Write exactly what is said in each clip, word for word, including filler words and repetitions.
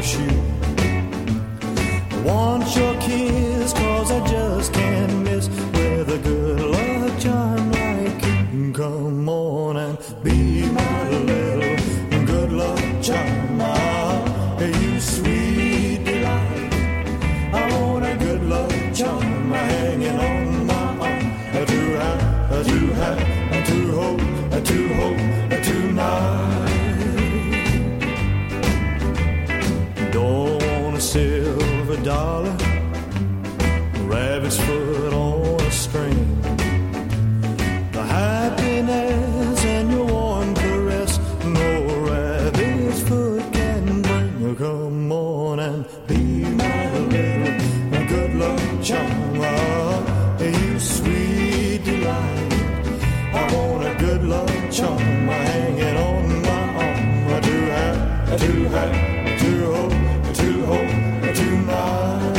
horseshoe. I want your kiss, cause I just can't miss with a good luck charm like you. Come on and be my little good luck charm. Ah, you sweet delight. I want a good luck charm hanging on my arm. To have, to have, to hold, to hold tonight. Don't want a silver dollar, rabbit's foot on a string. The happiness and your warm caress, no rabbit's foot can bring. Come on and be my little good luck charm. Ah, you sweet delight. I want a good luck charm hanging on my arm. To have, to have, to hold, to hold tonight.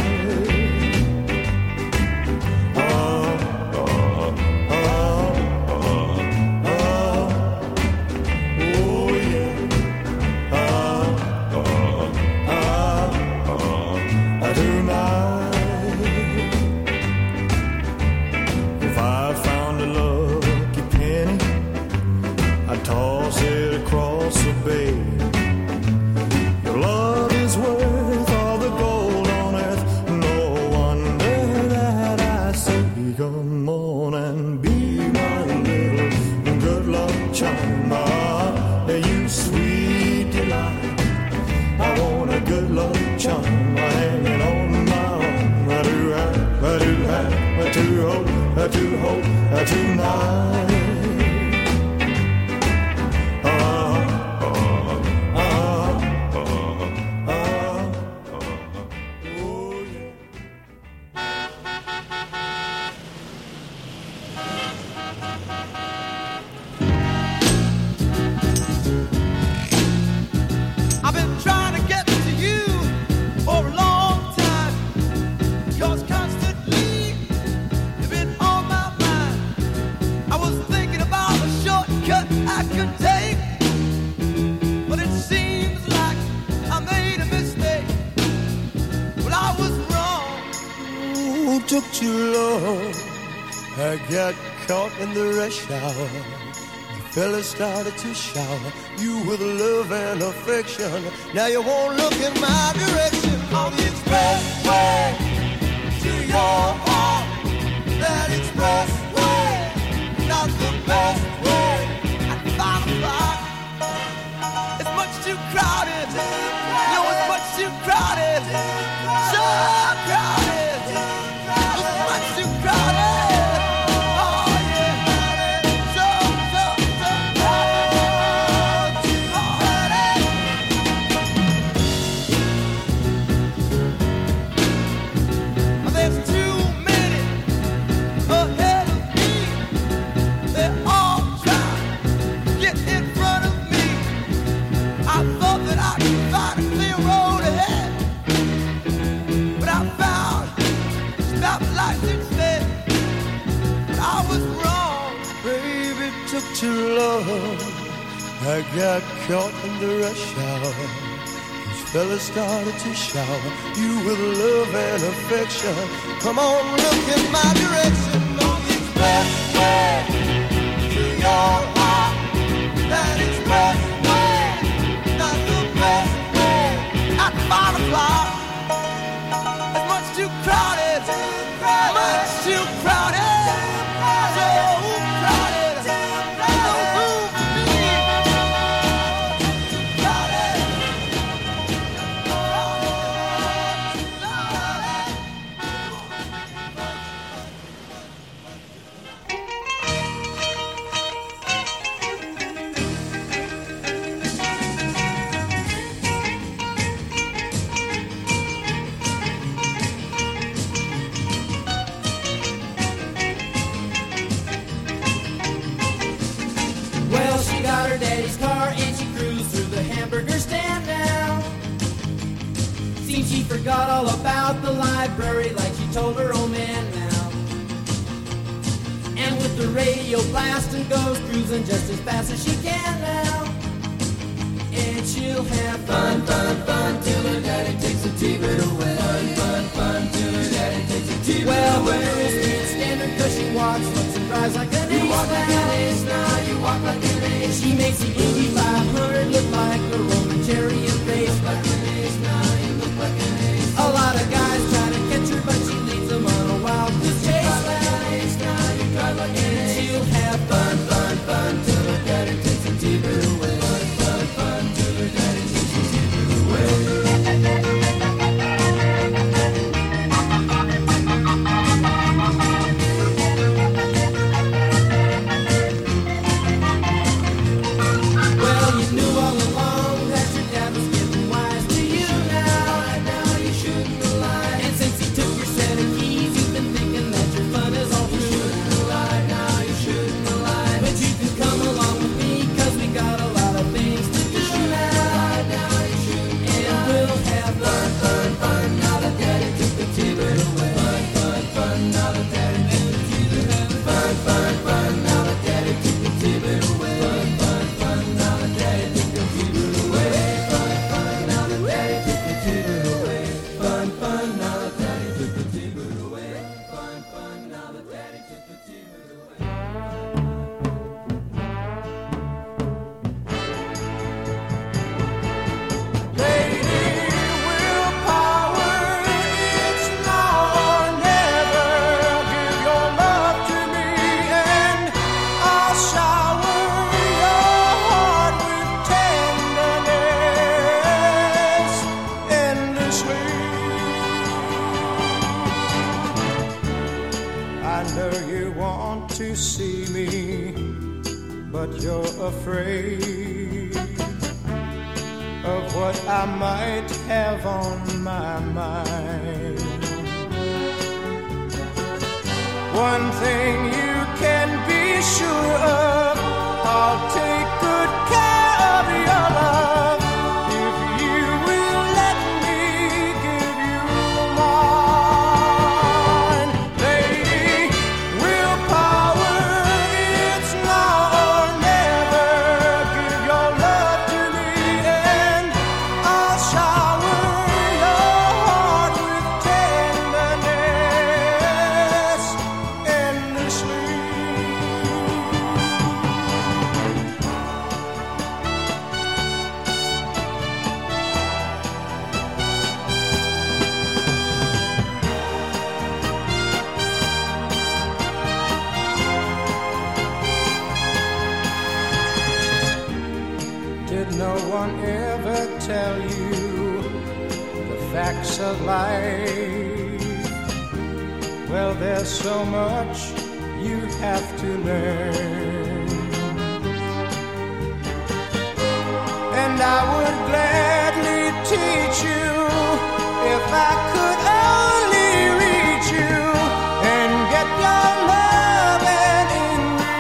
Toss it across the bay. Your love is worth all the gold on earth. No wonder that I say, come on and be my little good luck charm. Ah, you sweet delight. I want a good luck charm hanging on my arm. I do have, I do have, I do hope, I do hope, I tonight. Took too long. I got caught in the rush hour. The fella started to shower you with love and affection. Now you won't look in my direction. On the expressway to your heart. That expressway, not the best way. At five o'clock, it's much too crowded. No, it's much too crowded. So crowded. Too long. I got caught in the rush hour. These fellas started to shower you with love and affection. Come on, look in my direction. On the expressway to your heart. That expressway, not the best way. At five o'clock, it's much too crowded. Much too crowded. So crowded. Her daddy's car and she cruised through the hamburger stand now. Seems she forgot all about the library like she told her old man now. And with the radio blasting goes cruising just as fast as she can now. And she'll have fun, fun, fun till her daddy Stacy Indy five hundred looked like a Roman chariot race. A lot of guys try to catch her, but she leads them on a wild goose chase. And she'll have fun, fun, fun till her daddy takes her T-bird away. Fun, fun, fun till her daddy takes her T-bird away. Well, you knew all along that your dad was getting wise to you now. Now you shouldn't have lied. And since he took your set of keys, you've been thinking that your fun is all through. You shouldn't have lied. Now you shouldn't have lied. But you can come along with me, cause we got a lot of things to do now. Now you shouldn't have lied. And we'll have fun, fun, fun. Now that daddy took the T-bird away. Fun, fun, fun. Now that daddy took the T-bird away. Fun, fun, fun. Now that daddy took the T-bird away. Fun, fun, fun. Now that daddy took the T-bird away. Fun, fun. Now that daddy took the T-bird away. Fun, fun. Now that daddy took the T-bird away. Fun, fun. Now that daddy took the T-bird away. Lady, willpower, it's now or never. Give your love to me and I'll shower your heart with tenderness endlessly. I know you want to see me, but you're afraid of what I might have on my mind. One thing you can be sure of, I'll take good care of your love if you will let me give you mine. Lady, willpower, it's now or never. Give your love to me and I'll shower your heart with tenderness endlessly. Did no one ever tell you the facts of life? Well, there's so much you have to learn, and I would gladly teach you if I could only reach you and get your love and in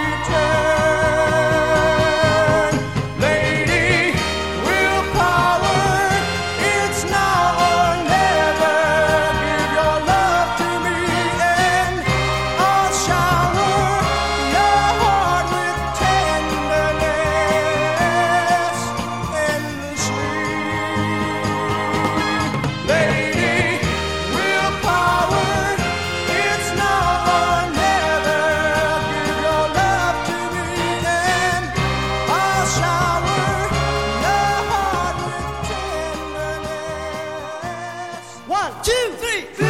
return. Lady, willpower, it's now or never. Give your love to me and I'll shower your heart with tenderness endlessly. Lady, willpower, it's now or never. Give your love to me and I'll shower your heart with tenderness. One, two, three, four.